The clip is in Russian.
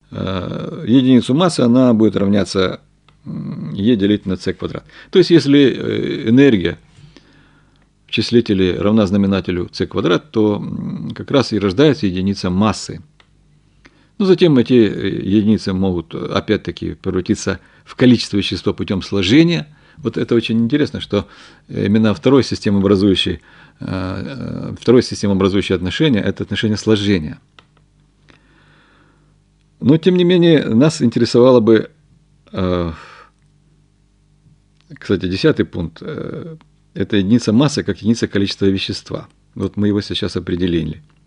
единицу массы, она будет равняться Е делить на c квадрат. То есть, если энергия в числителе равна знаменателю c квадрат, то как раз и рождается единица массы. Но затем эти единицы могут опять-таки превратиться в количество вещества путем сложения. Вот это очень интересно, что именно второе системообразующее отношение – это отношение сложения. Но, тем не менее, нас интересовало бы, кстати, 10-й пункт – это единица массы как единица количества вещества. Вот мы его сейчас определили.